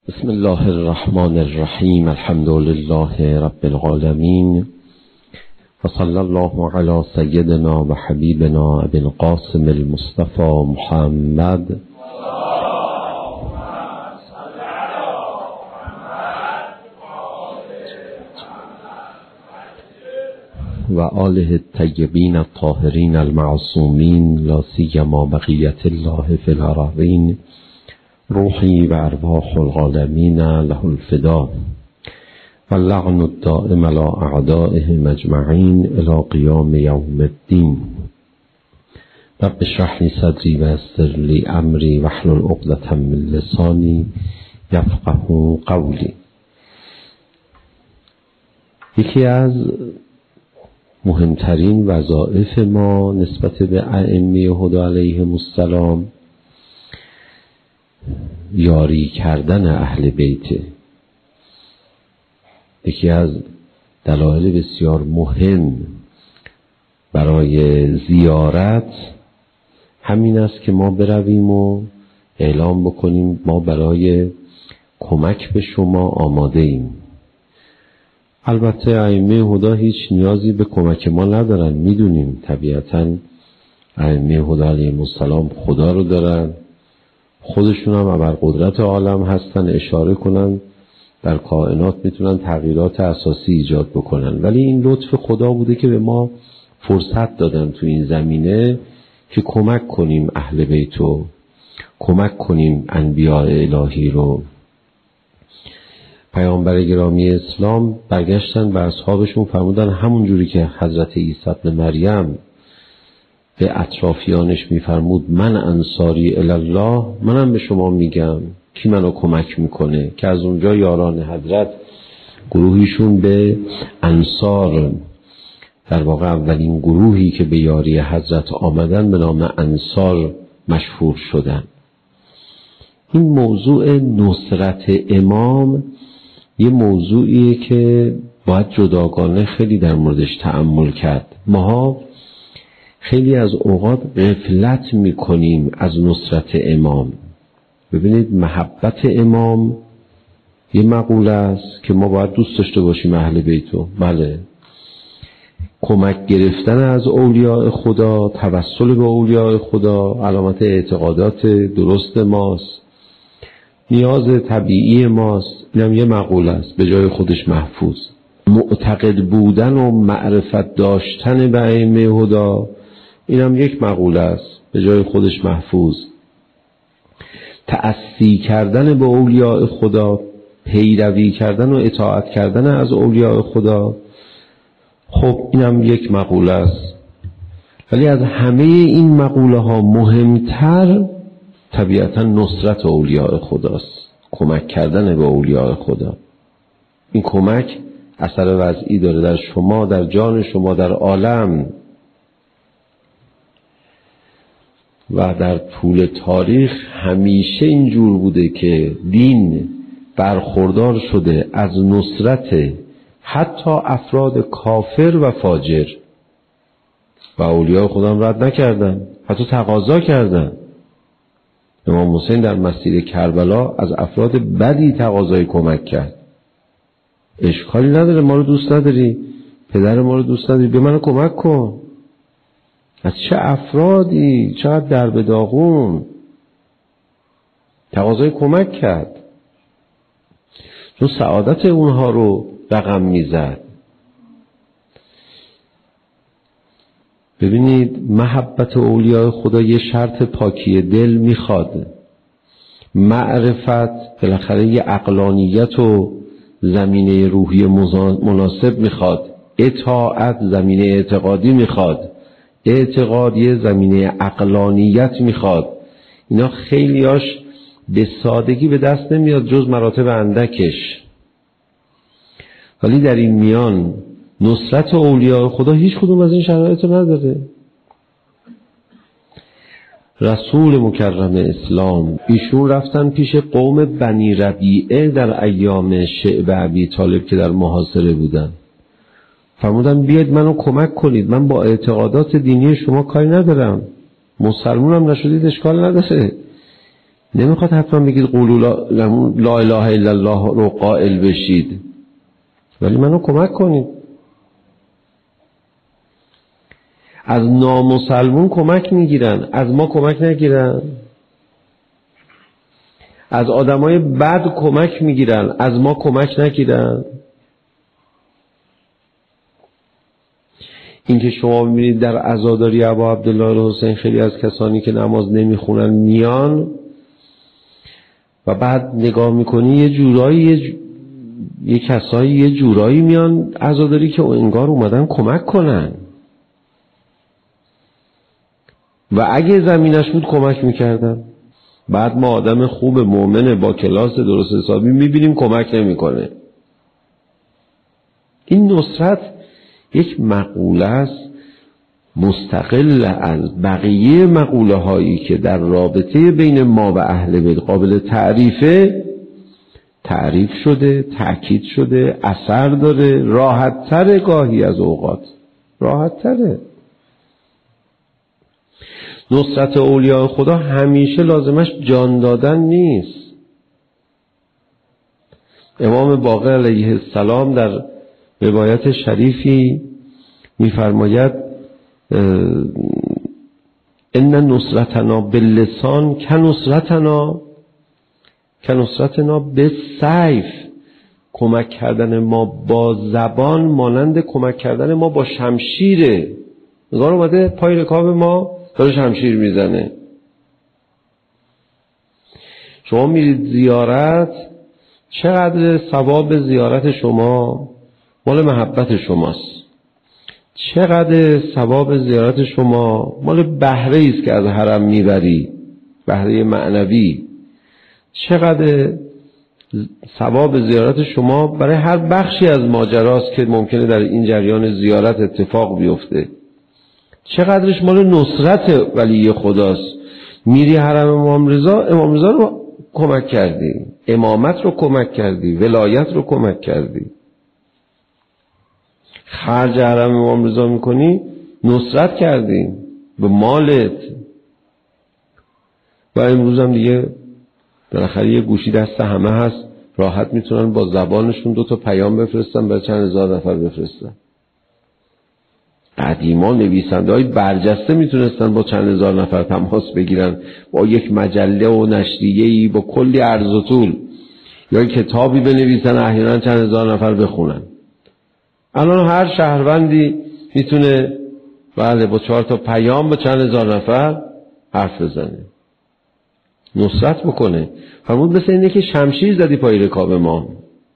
بسم الله الرحمن الرحیم. الحمد لله رب العالمین و صلی الله علی سیدنا و حبیبنا ابی القاسم المصطفى محمد و آله الطیبین الطاهرین المعصومین لا سیما بقیة الله فی الارضین روحی و ارواح العالمین له الفدا و اللعن الدائم على اعدائهم اجمعین الی قیام یوم الدین. رب اشرح لی صدری و یسر لی امری واحلل عقدة من لسانی یفقهوا قولی. یکی از مهمترین وظایف ما نسبت به ائمه هدی علیهم السلام یاری کردن اهل بیت. یکی از دلایل بسیار مهم برای زیارت همین است که ما برویم و اعلام بکنیم ما برای کمک به شما آماده ایم. البته ائمه هدی هیچ نیازی به کمک ما ندارن، میدونیم طبیعتاً ائمه هدی علیهم السلام خدا رو دارن، خودشون هم ابرقدرت عالم هستن، اشاره کنن در کائنات میتونن تغییرات اساسی ایجاد بکنن، ولی این لطف خدا بوده که به ما فرصت دادن تو این زمینه که کمک کنیم اهل بیت رو، کمک کنیم انبیاء الهی رو. پیامبر گرامی اسلام برگشتن به اصحابشون فرمودن همون جوری که حضرت عیسی ابن مریم به اطرافیانش میفرمود من انصاری الله، منم به شما میگم کی منو کمک میکنه، که از اونجا یاران حضرت گروهیشون به انصار، در واقع اولین گروهی که به یاری حضرت آمدن به نام انصار مشهور شدن. این موضوع نصرت امام یه موضوعیه که باید جداگانه خیلی در موردش تأمل کرد. ماها خیلی از اوقات غفلت میکنیم از نصرت امام. ببینید محبت امام یه مقوله است که ما باید دوست داشته باشیم اهل بیتو، بله. کمک گرفتن از اولیاء خدا، توسل به اولیاء خدا علامت اعتقادات درست ماست، نیاز طبیعی ماست، اینم یه مقوله است به جای خودش محفوظ. معتقد بودن و معرفت داشتن به ائمه هدی اینم یک مقوله است به جای خودش محفوظ. تأسی کردن به اولیاء خدا، پیروی کردن و اطاعت کردن از اولیاء خدا، خب اینم یک مقوله است. ولی از همه این مقوله ها مهمتر طبیعتا نصرت اولیاء خداست، کمک کردن به اولیاء خدا. این کمک اثر وضعی داره در شما، در جان شما، در عالم. و در طول تاریخ همیشه اینجور بوده که دین برخوردار شده از نصرت حتی افراد کافر و فاجر، و اولیاء خدا هم رد نکردن، حتی تقاضا کردن. امام حسین در مسیر کربلا از افراد بدی تقاضای کمک کرد. اشکالی نداره، ما رو دوست نداری، پدر ما رو دوست نداری، به منو کمک کن. از چه افرادی، چقدر درب داغون تقاضای کمک کرد، چون سعادت اونها رو رقم میزد. ببینید محبت اولیاء خدا یه شرط پاکی دل میخواد، معرفت بالاخره یه عقلانیت و زمینه روحی مناسب میخواد، اطاعت زمینه اعتقادی میخواد، اعتقاد یه زمینه عقلانیت میخواد. اینا خیلیاش به سادگی به دست نمیاد جز مراتب اندکش. ولی در این میان نصرت اولیاء خدا هیچ کدوم از این شرایط رو نداره. رسول مکرم اسلام ایشون رفتن پیش قوم بنی ربیعه در ایام شعب ابی طالب که در محاصره بودن، فرمودن بیاید منو کمک کنید، من با اعتقادات دینی شما کاری ندارم، مسلمونم نشدید اشکال نداره، نمیخواد حتما بگید قولوا لا اله الا الله رو قائل بشید، ولی منو کمک کنید. از نامسلمون کمک میگیرن، از ما کمک نگیرن. از آدمای بد کمک میگیرن، از ما کمک نگیرن. این که شما میبینید در عزاداری ابا عبدالله الحسین خیلی از کسانی که نماز نمیخونن میان و بعد نگاه میکنی یه جورایی یه کسایی یه جورایی میان عزاداری که انگار اومدن کمک کنن و اگه زمینش بود کمک میکردن. بعد ما آدم خوب مؤمن با کلاس درست حسابی میبینیم کمک نمیکنه. این نصرت یک مقوله است مستقل از بقیه مقوله هایی که در رابطه بین ما و اهل بیت قابل تعریفه، تعریف شده، تأکید شده، اثر داره، راحت تره، گاهی از اوقات راحت تره. نصرت اولیاء خدا همیشه لازمش جان دادن نیست. امام باقر علیه السلام در روایت شریفی می‌فرماید ان نصرتنا باللسان کنصرتنا بالسیف. کمک کردن ما با زبان مانند کمک کردن ما با شمشیره. نگار اومده پای رکاب ما داره شمشیر میزنه. شما میرید زیارت، چقدر ثواب زیارت شما مال محبت شماست، چقدر ثواب زیارت شما مال بهره است که از حرم میبری، بهره معنوی. چقدر ثواب زیارت شما برای هر بخشی از ماجراست که ممکنه در این جریان زیارت اتفاق بیفته. چقدرش مال نصرت ولی خداست. میری حرم امام رضا رو کمک کردی، امامت رو کمک کردی، ولایت رو کمک کردی. خرج حرم امام رضا میکنی، نصرت کردی به مالت. و امروز هم دیگه بالاخره یه گوشی دست همه هست، راحت میتونن با زبانشون 2 پیام بفرستن، برای چند هزار نفر بفرستن. قدیما نویسنده های برجسته میتونستن با چند هزار نفر تماس بگیرن، با یک مجله و نشریه‌ای با کلی عرض و طول، یا کتابی بنویسن احیانا چند هزار نفر بخونن. الان هر شهروندی میتونه با 4 پیام با چند هزار نفر حرف بزنه، نصرت بکنه. فرمود مثل اینه که شمشیر زدی پای رکاب ما.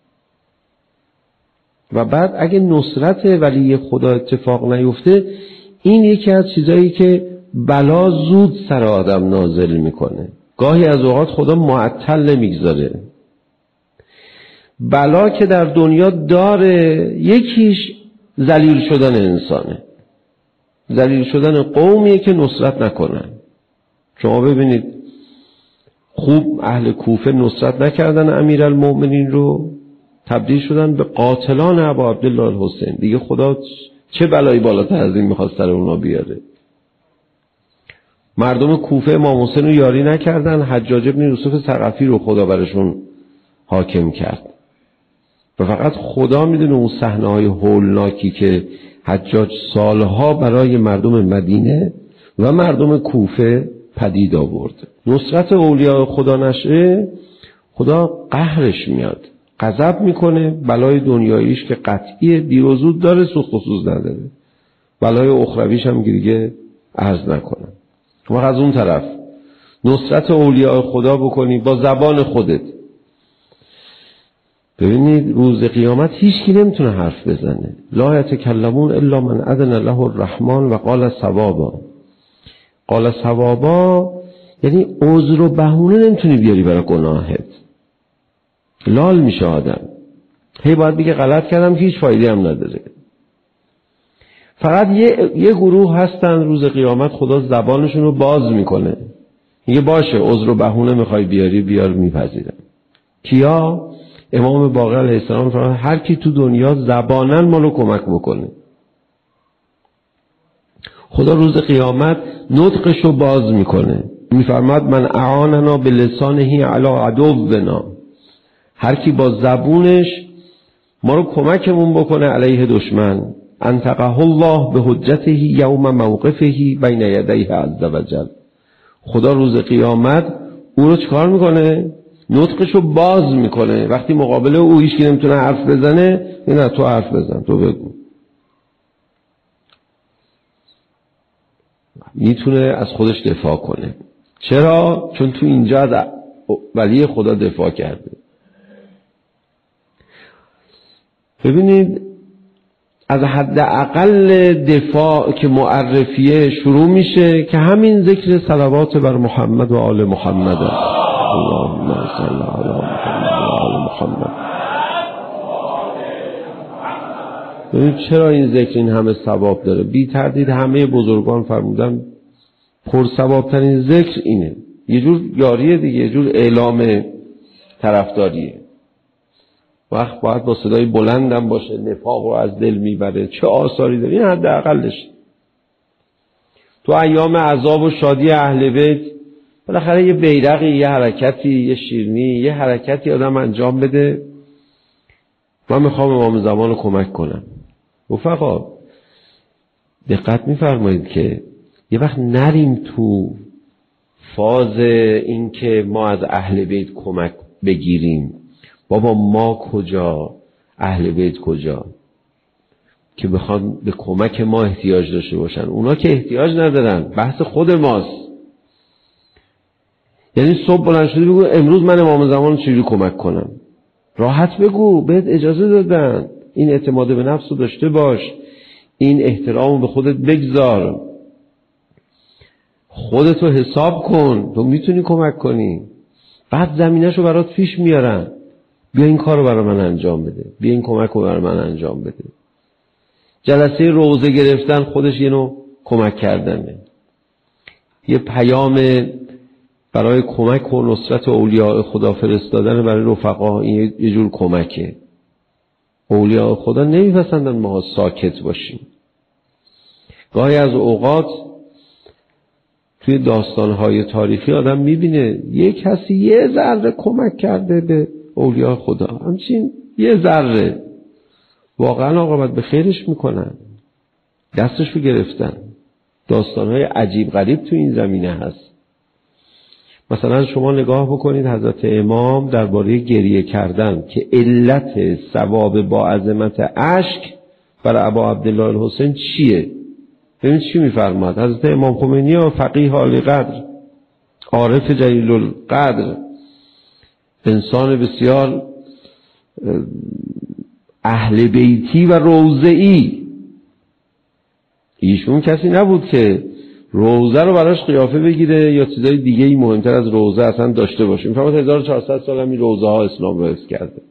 و بعد اگه نصرت ولی خدا اتفاق نیفته، این یکی از چیزایی که بلا زود سر آدم نازل میکنه. گاهی از اوقات خدا معطل نمیگذاره. بلا که در دنیا داره، یکیش ذلیل شدن انسانه، ذلیل شدن قومیه که نصرت نکنن. شما ببینید خوب اهل کوفه نصرت نکردن امیرالمؤمنین رو، تبدیل شدن به قاتلان ابا عبدالله الحسین. دیگه خدا چه بلایی بالاتر از این میخواست سر اونا بیاره. مردم کوفه امام حسین رو یاری نکردن، حجاج بن یوسف ثقفی رو خدا برشون حاکم کرد. و فقط خدا میدونه اون صحنه‌های هولناکی که حجاج سالها برای مردم مدینه و مردم کوفه پدید آورد. نصرت اولیاء خدا نشه، خدا قهرش میاد، غضب میکنه. بلای دنیاییش که قطعیه دیر و زود داره، سوخت و سوز نداره. بلای اخرویش هم دیگه عرض نکنم. و از اون طرف نصرت اولیاء خدا بکنی با زبان خودت. ببینید روز قیامت هیچ کی نمیتونه حرف بزنه. لا یتکلمون الا من اذن له الرحمن و قال صوابا. قال صوابا یعنی عذر و بهونه نمیتونی بیاری برای گناهت. لال میشه آدم، هی باید بگه غلط کردم که هیچ فایده هم نداره. فقط یه گروه هستن روز قیامت خدا زبانشون رو باز میکنه، میگه باشه عذر و بهونه میخوای بیاری بیار، میپذیرم. کیا؟ امام باقر علیه السلام فرمود هر کی تو دنیا زبانن ما رو کمک بکنه، خدا روز قیامت نطقشو باز میکنه. میفرماد من اعاننا بلسانه علی عدونا، هر کی با زبونش ما رو کمکمون بکنه علیه دشمن، انطقه الله به حجته یوم موقفه بین یدیه عز وجل، خدا روز قیامت او رو چکار میکنه؟ نطقشو باز میکنه. وقتی مقابل او هیچ کی نمیتونه حرف بزنه، نه تو حرف بزن، تو بگو. میتونه از خودش دفاع کنه. چرا؟ چون تو اینجا از ولی خدا دفاع کرده. ببینید از حد اقل دفاع که معرفیه شروع میشه که همین ذکر صلوات بر محمد و آل محمد است. اللهم صل علی محمد و آل محمد. ببینید چرا این ذکر این همه ثواب داره؟ بی تردید همه بزرگان فرمودن پر ثواب ترین ذکر اینه. یه جور یاریه دیگه، یه جور اعلام طرفداریه. وقت باید با صدای بلندم باشه، نفاق رو از دل میبره. چه آثاری داره؟ این حد اقلش. تو ایام عذاب و شادی اهل بیت بالاخره یه بیرقی، یه حرکتی، یه شیرینی، یه حرکتی آدم انجام بده. من میخوام امام زمان رو کمک کنم. رفقا دقت میفرمایید که یه وقت نریم تو فاز این که ما از اهل بیت کمک بگیریم. بابا ما کجا، اهل بیت کجا که بخوان به کمک ما احتیاج داشته باشن؟ اونا که احتیاج ندارن، بحث خود ماست. یعنی صبح بلند شدی بگو امروز من امام زمان چجوری کمک کنم؟ راحت بگو، بهت اجازه دادن. این اعتماد به نفس رو داشته باش، این احترام رو به خودت بگذار، خودتو حساب کن، تو میتونی کمک کنی. بعد زمینش رو برات پیش میارن، بیا این کار رو برای من انجام بده، بیا این کمک رو برای من انجام بده. جلسه روزه گرفتن خودش یه نوع کمک کردنه، یه پیام برای کمک و نصرت اولیاء خدا فرستادن برای رفقا. این یه جور کمکه. اولیاء خدا نمیپسندن ما ساکت باشیم. گاهی از اوقات توی داستانهای تاریخی آدم میبینه یه کسی یه ذره کمک کرده به اولیاء خدا، همچین یه ذره، واقعا عاقبت به خیرش میکنن، دستشو گرفتن. داستانهای عجیب غریب تو این زمینه هست. مثلا شما نگاه بکنید حضرت امام درباره گریه کردن که علت ثواب با عظمت اشک برای ابا عبدالله الحسین چیه؟ ببینید چی میفرماد حضرت امام خمینی و فقیه عالی قدر، عارف جلیل القدر، انسان بسیار اهل بیتی و روضه‌ای. ایشون کسی نبود که روضه رو براش قیافه بگیره یا چیزای دیگه ای مهمتر از روضه اصلا داشته باشه. میفرماد 1400 سال هم این روضه ها اسلام رو حفظ کرده.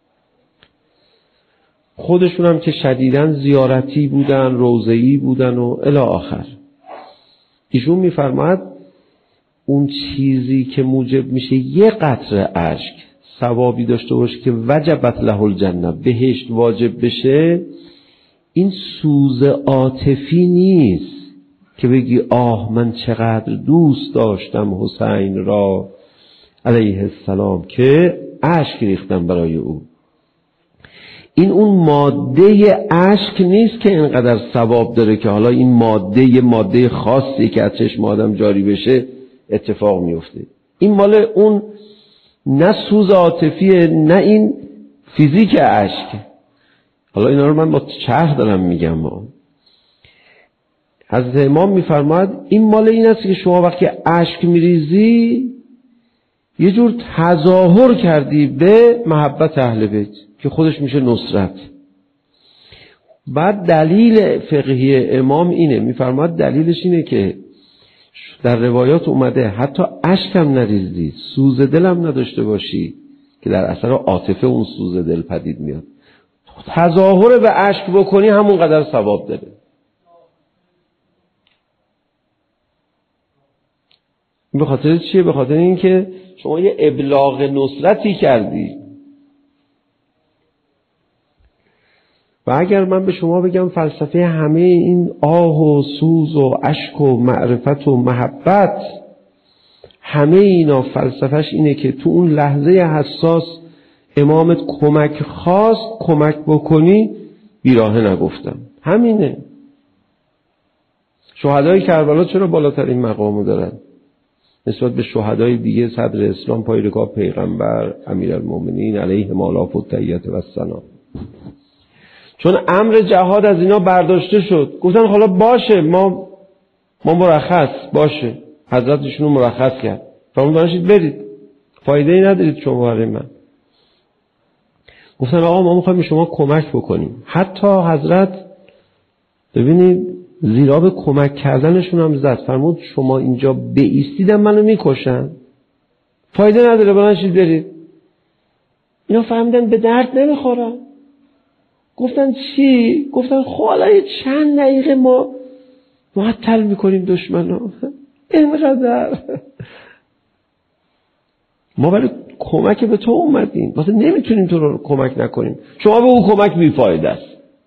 خودشون هم که شدیداً زیارتی بودن، روضه‌ای بودن و الی آخر. ایشون میفرماد اون چیزی که موجب میشه یه قطره اشک ثوابی داشته باشه که وجبت له الجنه، بهشت واجب بشه، این سوز عاطفی نیست که بگی آه من چقدر دوست داشتم حسین را علیه السلام که اشک ریختم برای او. این اون ماده اشک نیست که اینقدر ثواب داره که حالا این ماده خاصی که از چشم آدم جاری بشه اتفاق میفته. این مال اون نه سوز عاطفیه نه این فیزیک اشک. حالا اینا رو من با چرخ دارم میگم. حضرت امام میفرماد این مال این است که شما وقتی اشک میریزی یه جور تظاهر کردی به محبت اهل بیت که خودش میشه نصرت. بعد دلیل فقهی امام اینه، میفرماد دلیلش اینه که در روایات اومده حتی اشک هم نریزی، سوز دل هم نداشته باشی که در اثر عاطفه اون سوز دل پدید میاد، تظاهر به اشک بکنی همون قدر ثواب داره. به خاطر چیه؟ به خاطر اینکه شما یه ابلاغ نصرتی کردی. و اگر من به شما بگم فلسفه همه این آه و سوز و اشک و معرفت و محبت همه اینا فلسفهش اینه که تو اون لحظه حساس امامت کمک خواست، کمک بکنی، بیراهه نگفتم. همینه. شهدای کربلا چرا بالاترین مقامو دارن نسبت به شهدای دیگه؟ صدر اسلام، پای رکاب پیغمبر، امیرالمومنین علیهم آلاف التحیات و السلام. چون امر جهاد از اینا برداشته شد، گفتن حالا باشه، ما مرخص باشه. حضرتشون رو مرخص کرد، فرمود دانشید برید، فایده ای ندارید شما برای من. گفتن آقا ما میخوایم شما کمک بکنیم. حتی حضرت ببینید زیرا به کمک کردنشون هم زد، فرمود شما اینجا بایستیدن منو میکشن، فایده نداره، بلنشید برید. اینا فهمیدن به درد نمیخورن. گفتن چی؟ گفتن خب حالا چند دقیقه ما معطل میکنیم دشمنو، اینقدر ما برای کمک به تو اومدیم، واسه نمیتونیم تو رو کمک نکنیم، شما به او کمک بیفایده است.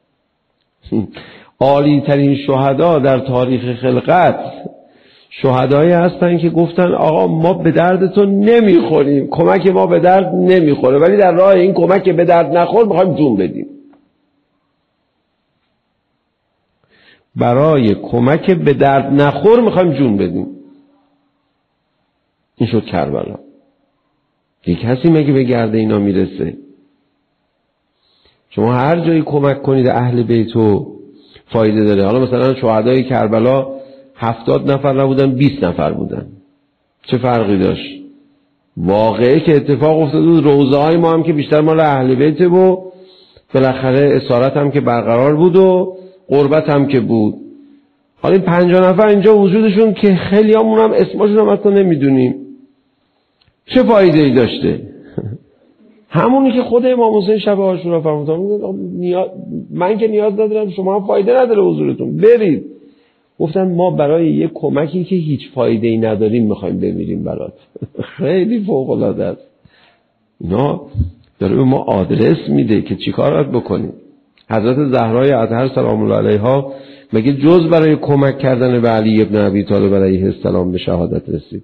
عالی ترین شهدا در تاریخ خلقت شهدایی هستن که گفتن آقا ما به درد تو نمیخوریم، کمک ما به درد نمیخوره، ولی در راه این کمک به درد نخور میخوایم جون بدیم. برای کمک به درد نخور میخوایم جون بدیم. این شد کربلا. یک کسی مگه به گرد اینا میرسه؟ شما هر جایی کمک کنید اهل بیتو فایده داره. حالا مثلا شهدای کربلا 70 نفر نبودن، 20 نفر بودن، چه فرقی داشت؟ واقعه که اتفاق افتاده بود، روزه های ما هم که بیشتر مال اهل بیته و بالاخره اسارت هم که برقرار بود و قربت هم که بود. حالا این 50 نفر اینجا وجودشون که خیلی همون هم اسمشون هم حتی نمیدونیم، چه فایده ای داشته؟ همونی که خود امام حسین شب عاشورا فرمودن من که نیاز ندارم، شما هم فایده نداره حضورتون، برید. گفتن ما برای یک کمکی که هیچ فایده ای نداریم میخوایم بمیریم برات. خیلی فوق العاده است. اینا داره به ما آدرس میده که چیکار باید بکنیم. حضرت زهرای اطهر سلام الله علیها مگه جز برای کمک کردن به علی ابن ابی طالب علیه السلام به شهادت رسید؟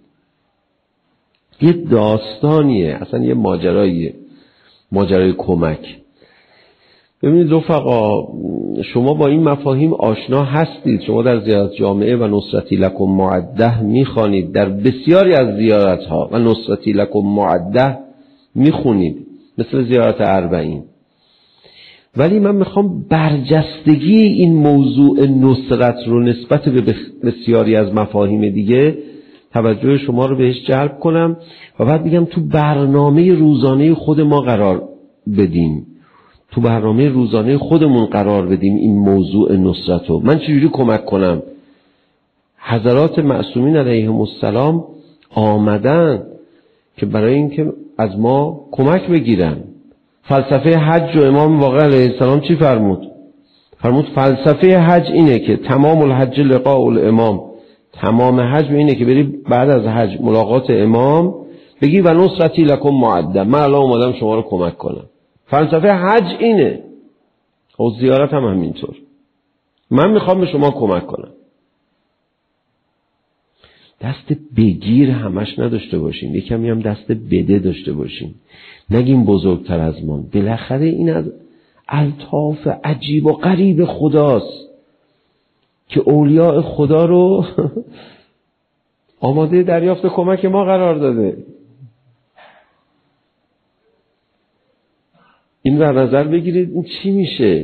یه داستانیه، اصلا یه ماجراییه، ماجرای کمک. ببینید رفقا، شما با این مفاهیم آشنا هستید. شما در زیارت جامعه و نصرتی لکم معده میخوانید، در بسیاری از زیارت ها و نصرتی لکم معده میخونید، مثل زیارت اربعین. ولی من میخوام برجستگی این موضوع نصرت رو نسبت به بسیاری از مفاهیم دیگه توجه شما رو بهش جلب کنم و بعد بگم تو برنامه روزانه خود ما قرار بدیم، تو برنامه روزانه خودمون قرار بدیم این موضوع نصرت رو. من چجوری کمک کنم؟ حضرات معصومین علیهم السلام آمدن که برای اینکه از ما کمک بگیرن. فلسفه حج و امام واقع علیه السلام چی فرمود؟ فرمود فلسفه حج اینه که تمام الحج لقاء الامام، تمام حج اینه که بری بعد از حج ملاقات امام بگی و نصرتی لکم معده، من الان اومدم شما رو کمک کنم. فلسفه حج اینه. و زیارت هم همینطور، من میخوام به شما کمک کنم. دست بگیر همش نداشته باشین، یکمی هم دست بده داشته باشین. نگیم بزرگتر از ما، بالاخره این از الطاف عجیب و غریب خداست که اولیاء خدا رو آماده دریافت کمک ما قرار داده. این در نظر بگیرید این چی میشه.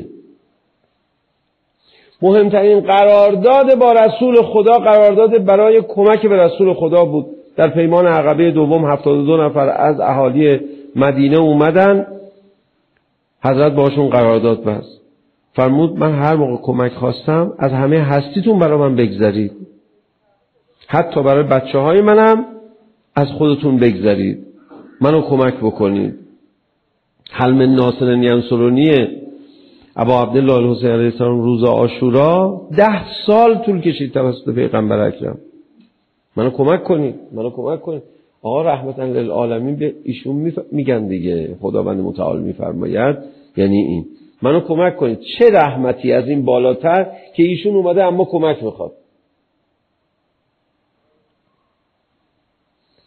مهمترین قرارداد با رسول خدا قرارداد برای کمک به رسول خدا بود. در پیمان عقبه دوم 72 نفر از اهالی مدینه اومدن، حضرت باشون قرارداد بست. فرمود من هر موقع کمک خواستم از همه هستیتون برای من بگذارید، حتی برای بچه های منم از خودتون بگذارید، منو کمک بکنید. حلم ناصر ینصرونی ابا عبدالله الحسین علیه السلام روز عاشورا 10 سال طول کشید توسط پیغمبر اکرم. منو کمک کنید، منو کمک کنید. آقا رحمتا للعالمین به ایشون میگن دیگه، خداوند متعال میفرماید یعنی این منو کمک کنید. چه رحمتی از این بالاتر که ایشون اومده اما کمک میخواد.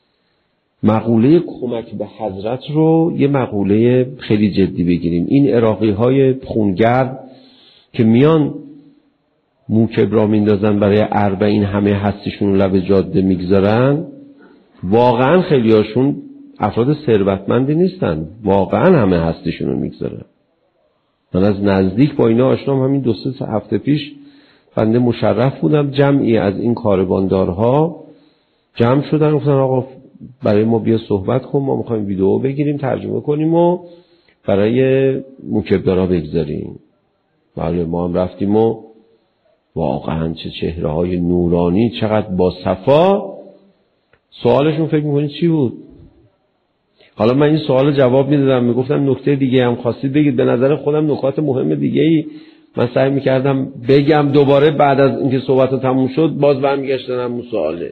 مقوله کمک به حضرت رو یه مقوله خیلی جدی بگیریم. این عراقی های خونگرد که میان موکب را میندازن برای اربعین، همه هستیشون رو لب جاده میگذارن، واقعا خیلی هاشون افراد ثروتمندی نیستن، واقعا همه هستیشون رو میگذارن. من از نزدیک با اینا آشنام. همین 2-3 هفته پیش بنده مشرف بودم، جمعی از این کارواندارها جمع شدن، گفتن آقا برای ما بیا صحبت کن، ما میخوایم ویدیو بگیریم، ترجمه کنیم و برای موکبدارا بگذاریم. بله ما هم رفتیم و واقعا چه چهره های نورانی، چقدر با صفا. سوالشون فکر میکنید چی بود؟ حالا من این سوال جواب میدادم، میگفتم نکته دیگه هم خواستید بگید. به نظر خودم نکات مهم دیگه ای من سعی میکردم بگم، دوباره بعد از اینکه صحبت تموم شد باز برمیگشتم اون سواله.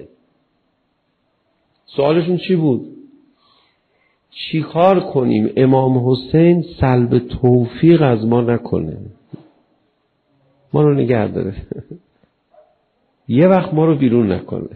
سوالشون چی بود؟ چی کار کنیم امام حسین سلب توفیق از ما نکنه، ما رو نگه داره، یه وقت ما رو بیرون نکنه.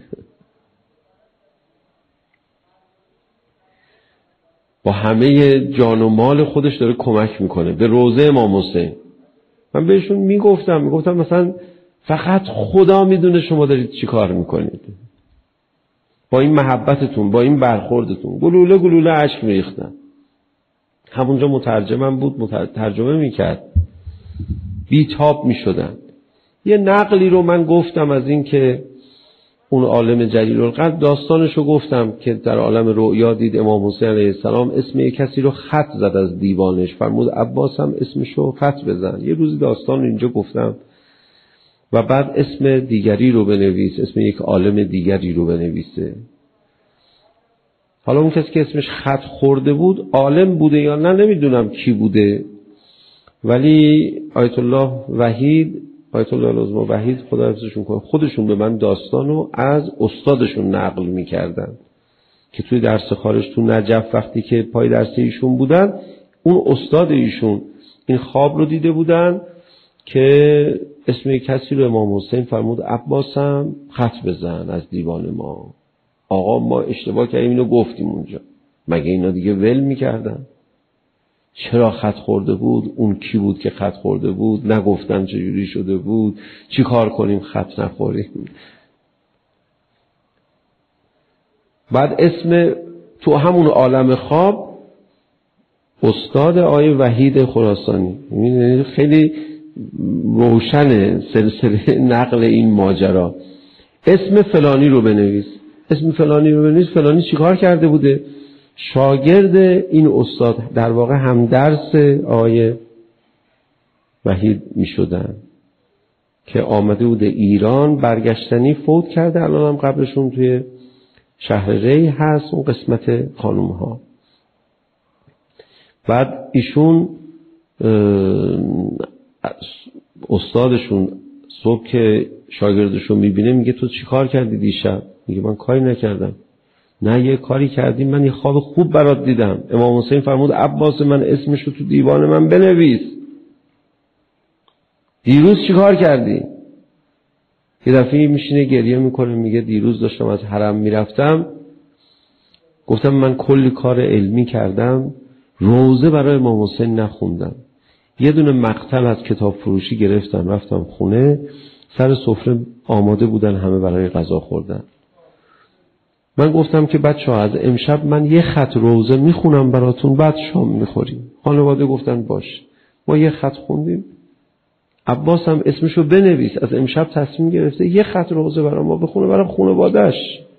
با همه جان و مال خودش داره کمک میکنه به روضه امام حسین. من بهشون میگفتم مثلا فقط خدا میدونه شما دارید چی کار میکنید. با این محبتتون، با این برخوردتون گلوله گلوله اشک میریختن. همونجا مترجمم بود، ترجمه میکرد، بیتاب میشدن. یه نقلی رو من گفتم از این که اون عالم جلیل القدر، داستانشو گفتم که در عالم رؤیا دید امام حسین علیه السلام اسم یک کسی رو خط زد از دیوانش، فرمود عباس هم اسمشو خط بزن. یه روزی داستان اینجا گفتم و بعد اسم دیگری رو بنویس، اسم یک عالم دیگری رو بنویسه. حالا اون کسی که اسمش خط خورده بود عالم بوده یا نه نمیدونم کی بوده، ولی آیت الله وحید، آیت الله العظمی وحید خدا حفظشون کنه، خودشون به من داستانو از استادشون نقل میکردن که توی درس خارج تو نجف وقتی که پای درس ایشون بودن، اون استاد ایشون این خواب رو دیده بودن که اسم کسی رو امام حسین فرمود عباسم خط بزن از دیوان ما. آقا ما اشتباه کردیم اینو گفتیم اونجا، مگه اینا دیگه ول میکردن؟ چرا خط خورده بود؟ اون کی بود که خط خورده بود؟ نگفتن چجوری شده بود؟ چی کار کنیم خط نخوریم؟ بعد اسم تو همون عالم خواب استاد آیه وحید خراسانی، خیلی روشنه سلسله نقل این ماجرا. اسم فلانی رو بنویس، اسم فلانی رو بنویس. فلانی چیکار کرده بوده؟ شاگرد این استاد، در واقع هم درس آیه وحید می شدن که آمده بوده ایران، برگشتنی فوت کرده، الان هم قبرشون توی شهر ری هست، اون قسمت خانوم ها. بعد ایشون استادشون صبح که شاگردشون میبینه میگه تو چی کار کردی دیشب؟ میگه من کاری نکردم. نه یه کاری کردی، من یه خواب خوب برات دیدم. امام حسین فرمود عباس من اسمش رو تو دیوان من بنویس. دیروز چی کار کردی؟ یه دفعه میشینه گریه میکنه، میگه دیروز داشتم از حرم میرفتم، گفتم من کلی کار علمی کردم، روزه برای امام حسین نخوندم. یه دونه مقتل از کتاب فروشی گرفتم رفتم خونه، سر سفره آماده بودن همه برای غذا خوردن. من گفتم که بچه‌ها از امشب من یه خط روزه میخونم براتون، بعد شام میخوریم. خانواده گفتن باش. ما یه خط خوندیم. عباس هم اسمشو بنویس، از امشب تصمیم گرفته یه خط روزه برای ما بخونه برای خانواده‌اش.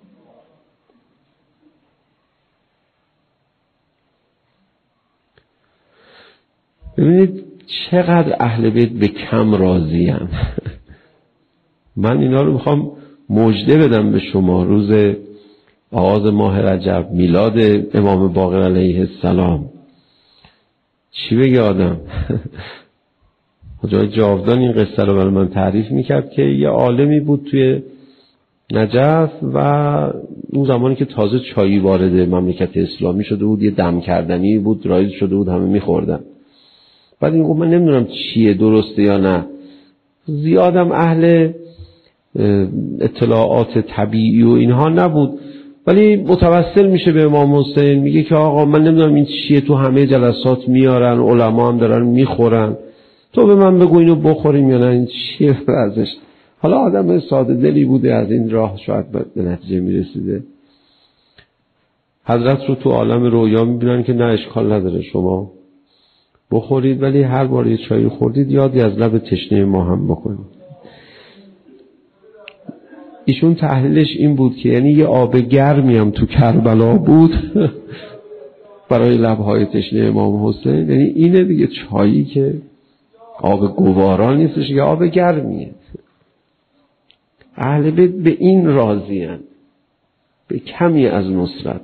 ببینید چقدر اهل بیت به کم راضی‌اند. من اینا رو میخوام مژده بدم به شما. روز آغاز ماه رجب، میلاد امام باقر علیه السلام، چی بگه آدم؟ جای جاودان این قصه رو برای من تعریف میکرد که یه عالمی بود توی نجف و اون زمانی که تازه چایی وارد مملکت اسلامی شده بود، یه دم کردنی بود رایج شده بود، همه میخوردن. بعد این گفت من نمیدونم چیه، درسته یا نه. زیادم اهل اطلاعات طبیعی و اینها نبود. ولی متوسل میشه به امام حسین، میگه که آقا من نمیدونم این چیه، تو همه جلسات میارن، علما هم دارن میخورن، تو به من بگو اینو بخوریم یا نه، این چیه ازش. حالا آدم ساده دلی بوده، از این راه شاید به نتیجه میرسیده. حضرت رو تو عالم رویا میبینن که نه اشکال نداره شما بخورید، ولی هر بار یه چایی خوردید یادی از لب تشنه ما هم بکنید. ایشون تحلیلش این بود که یعنی یه آب گرمی هم تو کربلا بود برای لبهای تشنه امام حسین، یعنی اینه دیگه، چایی که آب گوارا نیستش، یه آب گرمیه. اهل بیت به این راضی‌اند، به کمی از نصرت.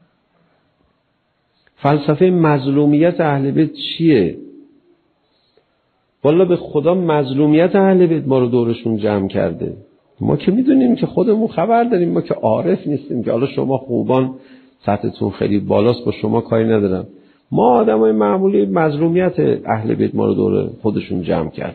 فلسفه مظلومیت اهل بیت چیه؟ والا به خدا مظلومیت اهل بیت ما رو دورشون جمع کرده. ما که میدونیم که خودمون خبر داریم، ما که عارف نیستیم که حالا شما خوبان سطحتون خیلی بالاست با شما کاری ندارم. ما آدمای معمولی مظلومیت اهل بیت ما رو دور خودشون جمع کرده.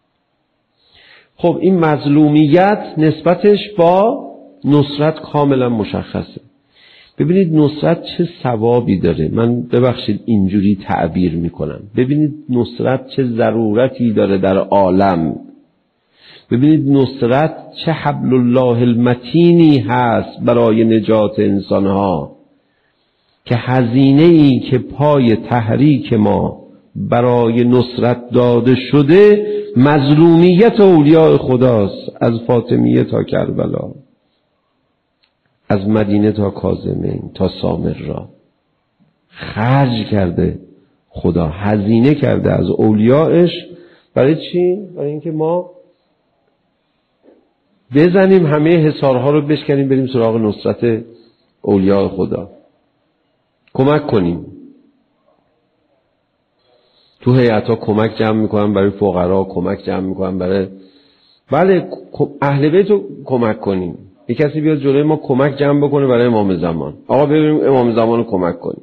خب این مظلومیت نسبتش با نصرت کاملا مشخصه. ببینید نصرت چه ثوابی داره، من ببخشید اینجوری تعبیر میکنم. ببینید نصرت چه ضرورتی داره در عالم. ببینید نصرت چه حبل الله المتینی هست برای نجات انسانها، که هزینه‌ای که پای تحریک ما برای نصرت داده شده مظلومیت اولیاء خداست، از فاطمیه تا کربلا، از مدینه تا کاظمین تا سامرا. خرج کرده خدا، هزینه کرده از اولیاءش. برای چی؟ برای اینکه ما بزنیم همه حصارها رو بشکنیم، بریم سراغ نصرت اولیاء خدا، کمک کنیم. تو هیئت‌ها کمک جمع میکنن برای فقرا، کمک جمع میکنن برای بله اهل بیت رو کمک کنیم. یک کسی بیاد جلوی ما کمک جمع بکنه برای امام زمان، آقا بریم امام زمان رو کمک کنیم.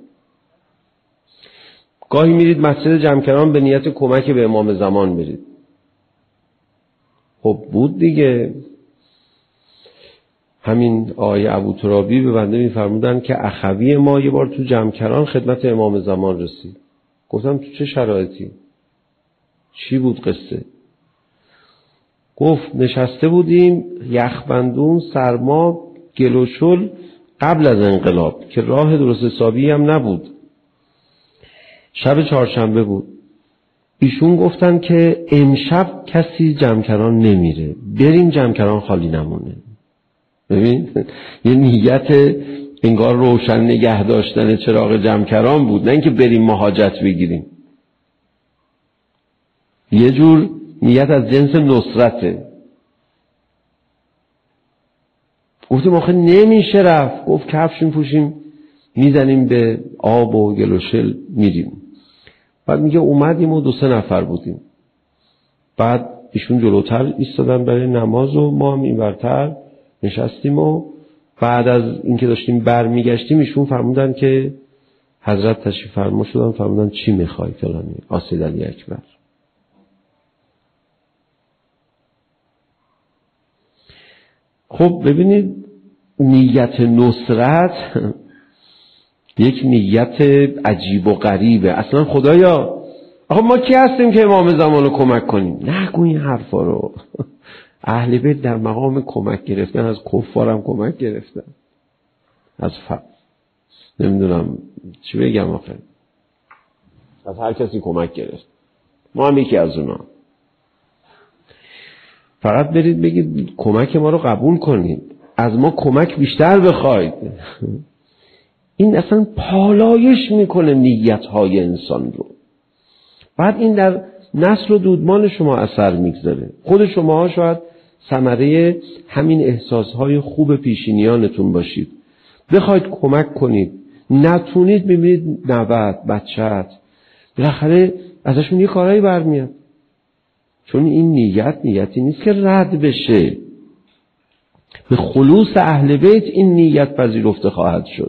گاهی میرید مسجد جمکران به نیت کمک به امام زمان میرید. خب بود دیگه. همین آقای ابوترابی به بنده میفرمودن که اخوی ما یه بار تو جمکران خدمت امام زمان رسید. گفتم تو چه شرایطی؟ چی بود قصه؟ گفت نشسته بودیم یخبندون، سرما، گل و شل، قبل از انقلاب که راه درست حسابی هم نبود. شب چهارشنبه بود. ایشون گفتن که امشب کسی جمکران نمیره، بریم جمکران خالی نمونه. ببین یه نیت انگار روشن نگه داشتن چراغ جمکران بود، نه اینکه بریم مهاجت بگیریم. یه جور نیت از جنس نصرته. گفتیم آخه نمیشه رفت. گفت کفش میپوشیم میزنیم به آب و گل و شل میریم. بعد میگه اومدیم و 2-3 نفر بودیم. بعد ایشون جلوتر ایستادن برای نماز و ما هم اینورتر نشستیم و بعد از اینکه داشتیم برمیگشتیم ایشون فرمودن که حضرت تشریف فرما شدن، فرمودن چی میخوای فلانی، آسید علی اکبر. خب ببینید نیت نصرت یک نیت عجیب و غریبه. اصلا خدایا آخه ما کی هستیم که امام زمان رو کمک کنیم؟ نگو این حرفا رو. اهل بیت در مقام کمک گرفتن از کفارم کمک گرفتن، از نمیدونم چی بگم، آخه از هر کسی کمک گرفت. ما هم یکی از اونا. فقط برید بگید کمک ما رو قبول کنید، از ما کمک بیشتر بخواید. این اصلا پالایش میکنه نیت‌های انسان رو. بعد این در نسل و دودمان شما اثر میگذاره. خود شما شاید ثمره همین احساسهای خوب پیشینیانتون باشید، بخواید کمک کنید، نتونید میبینید نوت بچه‌ت بالاخره ازشون یه کارایی برمیاد. چون این نیتی نیست که رد بشه. به خلوص اهل بیت این نیت پذیرفته خواهد شد.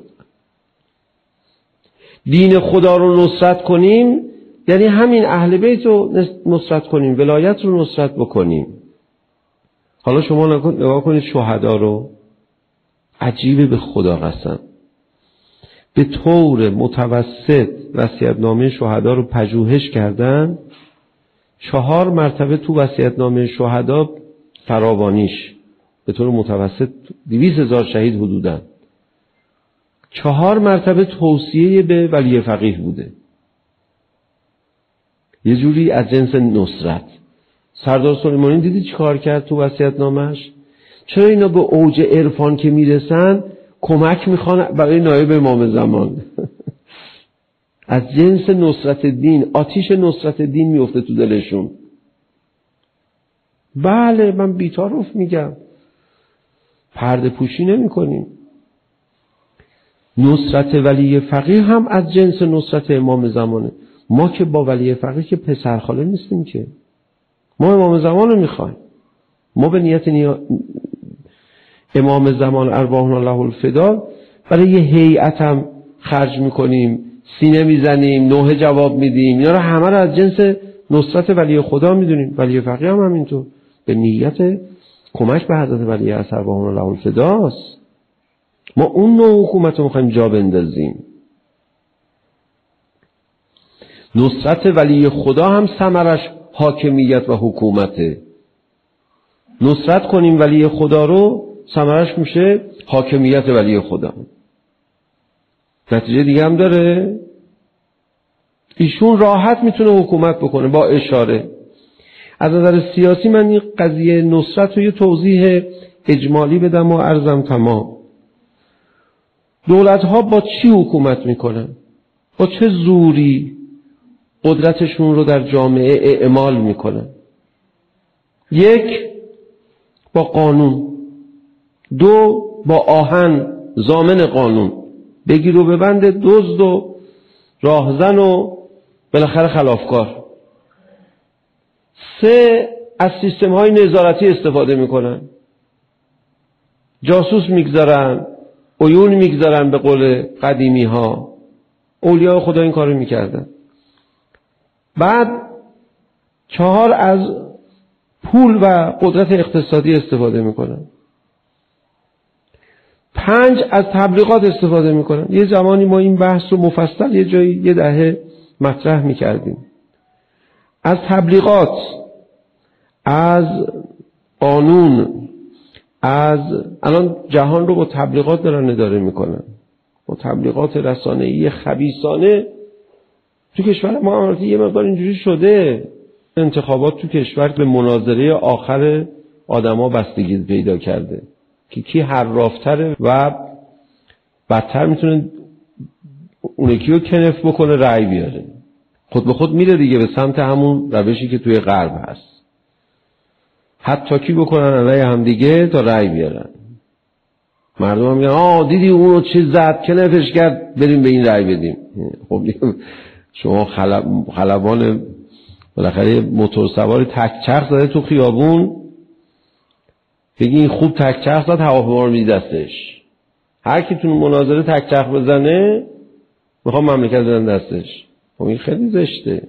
دین خدا رو نصرت کنیم یعنی همین اهل بیت رو نصرت کنیم، ولایت رو نصرت بکنیم. حالا شما نگاه کنید شهدا رو، عجیبه به خدا قسم. به طور متوسط وصیت‌نامه شهدا رو پژوهش کردن، 4 مرتبه تو وصیت‌نامه شهدا فراوانیش به طور متوسط 200,000 شهید حدوداً، 4 مرتبه توصیه به ولی فقیه بوده. یه جوری از جنس نصرت. سردار سلیمانی دیدی چی کار کرد تو وصیت‌نامه‌اش؟ چرا اینا به اوج عرفان که میرسن کمک میخوان برای نایب امام زمان؟ از جنس نصرت دین، آتیش نصرت دین میفته تو دلشون. بله من بی‌تعارف میگم، پرده پوشی نمی کنیم. نصرت ولی فقیه هم از جنس نصرت امام زمانه. ما که با ولی فقیه که پسرخاله نیستیم که، ما امام زمان رو میخوایم. ما به نیت امام زمان ارواحنا الله الفدا برای یه هیئت هم خرج میکنیم، سینه میزنیم، نوحه جواب میدیم، اینا رو همه رو از جنس نصرت ولی خدا میدونیم. ولی فقیه هم همینطور به نیت کمک به حضرت ولی اثر ارواحنا الله الفداست. ما اون نوع حکومت رو میخوایم جا بندازیم. نصرت ولی خدا هم ثمرش حاکمیت و حکومته. نصرت کنیم ولی خدا رو، ثمرش میشه حاکمیت ولی خدا. نتیجه دیگه هم داره، ایشون راحت میتونه حکومت بکنه با اشاره. از نظر سیاسی من این قضیه نصرت رو یه توضیح اجمالی بدم و عرضم تمام. دولت ها با چی حکومت میکنن؟ با چه زوری قدرتشون رو در جامعه اعمال میکنن؟ 1 با قانون، 2 با آهن ضامن قانون، بگیر و ببند دزد و راهزن و بالاخره خلافکار. 3 از سیستم های نظارتی استفاده میکنن، جاسوس میگذارن، عیون میگذارن به قول قدیمی ها. اولیاء خدا این کارو میکردن. بعد 4 از پول و قدرت اقتصادی استفاده میکنن. 5 از تبلیغات استفاده میکنن. یه زمانی ما این بحث رو مفصل یه جایی یه دهه مطرح میکردیم. از تبلیغات، از قانون، از الان جهان رو با تبلیغات دارن اداره میکنن، با تبلیغات رسانه‌ای خبیثانه. تو کشور ما یه مقدار اینجوری شده، انتخابات تو کشور به مناظره آخر آدما بستگی پیدا کرده که کی حراف‌تره و بدتر میتونه اون یکی رو کنف بکنه رأی بیاره. خود به خود میره دیگه به سمت همون روشی که توی غرب هست، حتی کی بکنن علیه هم دیگه تا رأی بیارن. مردم هم میگن دیدی اونو چه زد کنفش کرد، بریم به این رأی بدیم. خب شما خلبان بالاخره موتور سواری تکچرخ زده تو خیابون، بگی این خوب تکچرخ زد، هواپیما رو میدی دستش. هر کی تو مناظره تکچرخ بزنه میخوام مملکت بدن دستش. خب این خیلی زشته.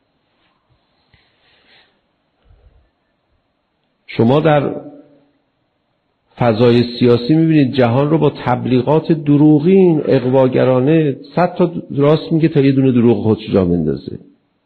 شما در فضای سیاسی میبینید جهان رو با تبلیغات دروغین، اغواگرانه، 100 تا راست میگه تا یه دونه دروغ خودش جا بندازه.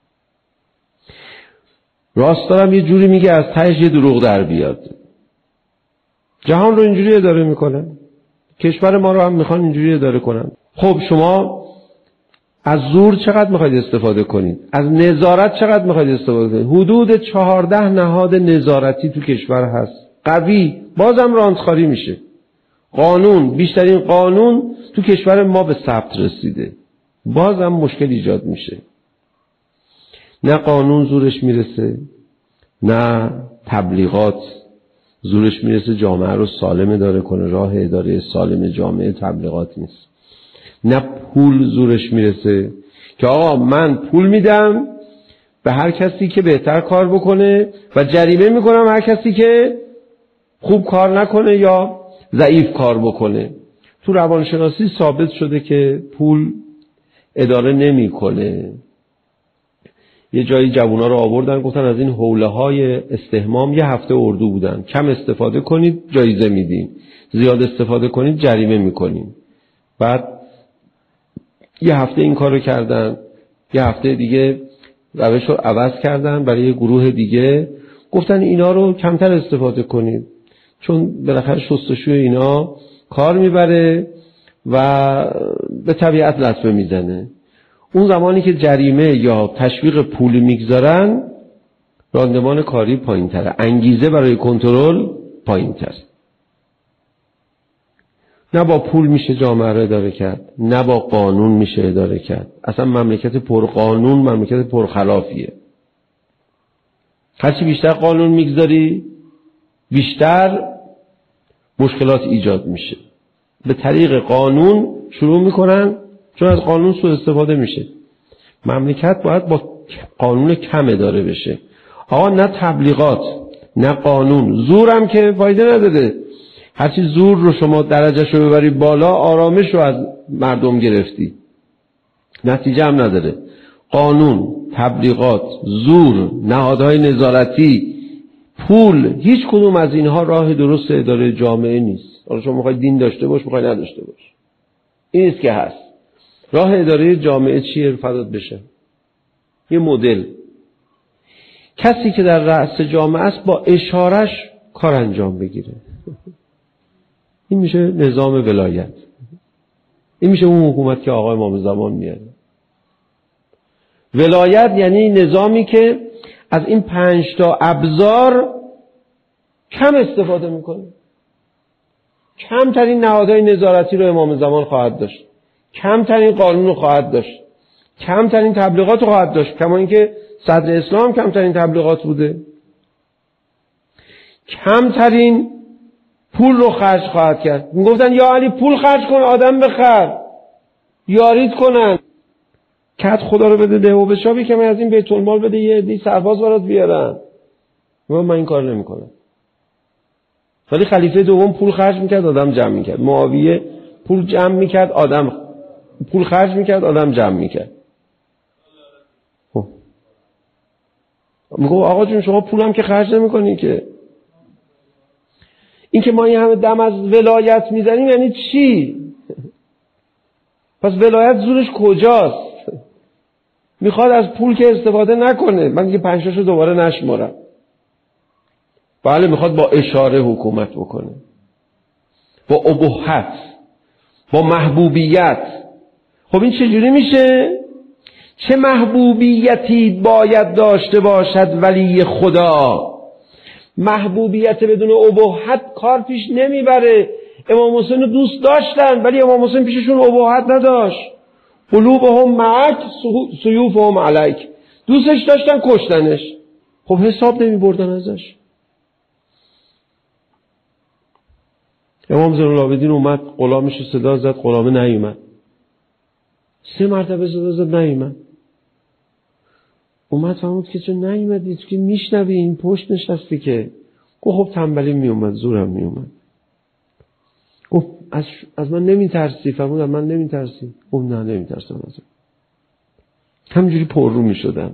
راست دارم یه جوری میگه از تهش یه دروغ در بیاد. جهان رو اینجوری اداره میکنن. کشور ما رو هم میخوان اینجوری اداره کنن. خب شما از زور چقدر میخواید استفاده کنید؟ از نظارت چقدر میخواید استفاده کنید؟ حدود 14 نهاد نظارتی تو کشور هست، قوی، بازم رانتخاری میشه. قانون، بیشترین قانون تو کشور ما به ثبت رسیده، بازم مشکل ایجاد میشه. نه قانون زورش میرسه، نه تبلیغات زورش میرسه جامعه رو سالم اداره کنه. راه اداره سالم جامعه تبلیغات نیست. نه پول زورش میرسه که آقا من پول میدم به هر کسی که بهتر کار بکنه و جریمه میکنم هر کسی که خوب کار نکنه یا ضعیف کار بکنه. تو روانشناسی ثابت شده که پول اداره نمیکنه. یه جایی جوونا رو آوردن گفتن از این حوله‌های استحمام یه هفته اردو بودن، کم استفاده کنید جایزه میدیم، زیاد استفاده کنید جریمه میکنیم. بعد یه هفته این کارو کردن، یه هفته دیگه روش رو عوض کردن برای یه گروه دیگه، گفتن اینا رو کمتر استفاده کنید چون بالاخره شستشوی اینا کار میبره و به طبیعت لطمه میزنه. اون زمانی که جریمه یا تشویق پولی میگذارن راندمان کاری پایین تره، انگیزه برای کنترل پایین تر. نه با پول میشه جامعه رو اداره کرد، نه با قانون میشه اداره کرد. اصلا مملکت پرقانون مملکت پرخلافیه. هرچی بیشتر قانون میگذاری بیشتر مشکلات ایجاد میشه. به طریق قانون شروع میکنن چون از قانون سوء استفاده میشه. مملکت باید با قانون کم اداره بشه. آقا نه تبلیغات نه قانون، زورم که فایده نداره. هرچی زور رو شما درجهش رو ببری بالا آرامش رو از مردم گرفتی، نتیجه هم نداره. قانون، تبلیغات، زور، نهادهای نظارتی، پول، هیچ کدوم از اینها راه درست اداره جامعه نیست. حالا شما میخوای دین داشته باش میخوای نداشته باش، این نیست که هست. راه اداره جامعه چیه؟ فدات بشه یه مدل. کسی که در رأس جامعه است با اشارش کار انجام بگیره. این میشه نظام ولایت. این میشه اون حکومت که آقای امام زمان میاره. ولایت یعنی نظامی که از این 5 تا ابزار کم استفاده میکنه. کمترین نهادهای نظارتی رو امام زمان خواهد داشت، کمترین قانون رو خواهد داشت، کمترین تبلیغات رو خواهد داشت، کما اینکه صدر اسلام کمترین تبلیغات بوده. کمترین پول رو خرج خواهد کرد. میگفتن یا علی پول خرج کن آدم بخر، یارید کنن، کت خدا رو بده ده و بشابی که من از این بیت المال بده یه عده سرباز برات بیارن. من این کار نمیکنم. ولی خلیفه دوم پول خرج میکرد آدم جمع میکرد، معاویه پول جمع میکرد آدم پول خرج میکرد آدم جمع میکرد. میگه آقا جون شما پولم که خرج نمیکنی که. این که ما این همه دم از ولایت میزنیم یعنی چی؟ پس ولایت زورش کجاست؟ میخواد از پول که استفاده نکنه، من که 5 تاشو دوباره نشمارم. بله میخواد با اشاره حکومت بکنه، با ابهت، با محبوبیت. خب این چجوری میشه؟ چه محبوبیتی باید داشته باشد ولی خدا؟ محبوبیت بدون ابهت کار پیش نمیبره. امام حسین رو دوست داشتن ولی امام حسین پیششون ابهت نداشت. قلوبهم معک سیوفهم علیک. دوستش داشتن کشتنش. خب حساب نمی بردن ازش. امام زین العابدین اومد غلامش رو صدا زد، غلامه نیومد. 3 مرتبه صدا زد نیومد. اومد فهمید که چون نیومدی تو که میشنوی این پشت نشستی که. گفت خب تنبلی میومد زورم میومد. گفت از من نمیترسی؟ فرمود من نمیترسی؟ گفت نه نمیترسم ازم. همینجوری پر رو میشدن.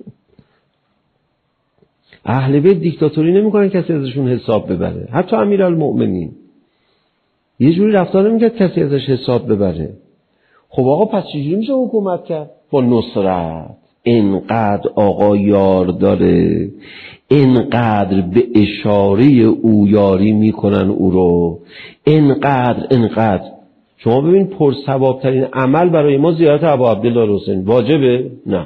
اهل بیت دیکتاتوری نمیکنن کسی ازشون حساب ببره. حتی امیرالمؤمنین یه جوری رفتار نمیکرد کسی ازش حساب ببره. خب آقا پس چجوری میشه حکومت کرد؟ با نصرت. اینقدر آقا یار داره، اینقدر به اشاره او یاری میکنن او رو، اینقدر. شما ببین پرثوابترین عمل برای ما زیارت ابا عبدالله حسین واجبه؟ نه.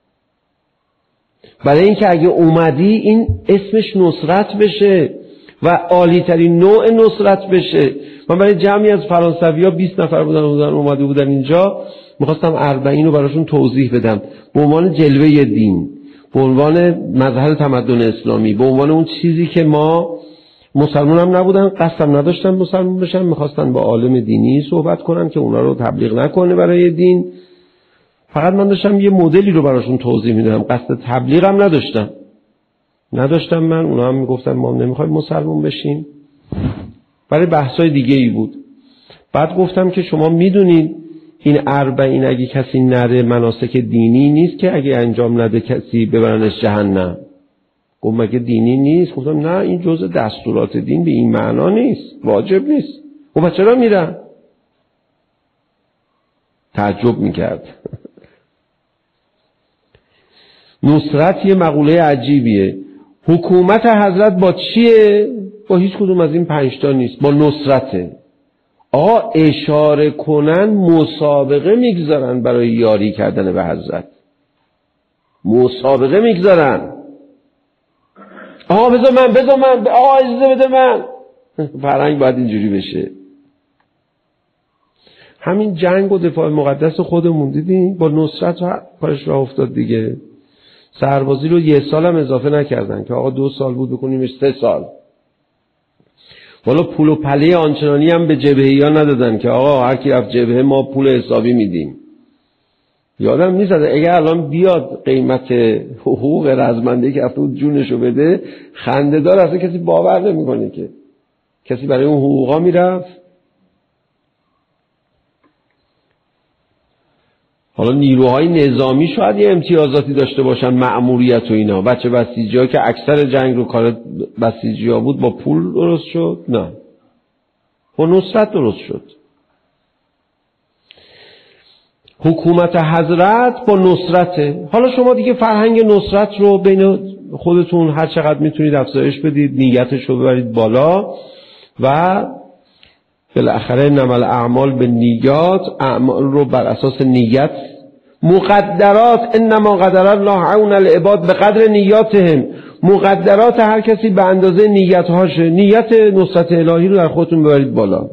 برای اینکه اگه اومدی این اسمش نصرت بشه و عالی ترین نوع نصرت بشه. من برای جمعی از فرانسوی‌ها 20 نفر بودن اومده بودن اینجا، میخواستم 40 رو براشون توضیح بدم به عنوان جلوه دین، به عنوان مظهر تمدن اسلامی، به عنوان اون چیزی که ما مسلمان هم نبودن، قصدم نداشتن مسلمان بشن، میخواستن با عالم دینی صحبت کنن که اونا رو تبلیغ نکنه برای دین. فقط من داشتم یه مدلی رو براشون توضیح میدادم، قصد تبلیغ هم نداشتم من. اونا هم میگفتن ما نمیخوایم مسلمان بشیم، برای بحثای دیگه ای بود. بعد گفتم که شما میدونید این اربعین اگه کسی نره مناسک دینی نیست که اگه انجام نده کسی ببرنش جهنم. گفت مگه دینی نیست؟ گفتم نه، این جزء دستورات دین به این معنا نیست، واجب نیست. گفت چرا میرن؟ تعجب میکرد. نصرت یه مقوله عجیبیه. حکومت حضرت با چیه؟ با هیچ کدوم از این 5 تا نیست، با نصرته. آقا اشاره کنن مسابقه میگذارن برای یاری کردن به حضرت، مسابقه میگذارن. آقا بذار من آقا اجازه بده من. فرهنگ باید اینجوری بشه. همین جنگ و دفاع مقدس خودمون دیدیم با نصرت کارش راه افتاد دیگه. سربازی رو 1 سال هم اضافه نکردن که آقا 2 سال بود بکنیمش 3 سال. والا پول و پله آنچنانی هم به جبهه‌ایان ندادن که آقا هر کی رفت جبهه ما پول حسابی میدیم. یادم نیست اگه الان بیاد قیمت حقوق رزمنده که رفته بود جونشو بده، خنده‌دار اصلا کسی باور نمیکنه که کسی برای اون حقوقا میرفت. حالا نیروهای نظامی شاید یه امتیازاتی داشته باشن، مأموریت و اینا. بچه بسیجی‌ها که اکثر جنگ رو کار بسیجی‌ها بود با پول درست شد؟ نه، با نصرت درست شد. حکومت حضرت با نصرته. حالا شما دیگه فرهنگ نصرت رو بین خودتون هر چقدر میتونید افزایش بدید، نیتش رو ببرید بالا و بالاخره انما الاعمال بالنیات، اعمال رو بر اساس نیت. مقدرات انما قدر الله عون العباد به قدر نیاتهم، مقدرات هر کسی به اندازه نیت‌هاشه. نیت نصرت الهی رو در خودتون ببرید بالا.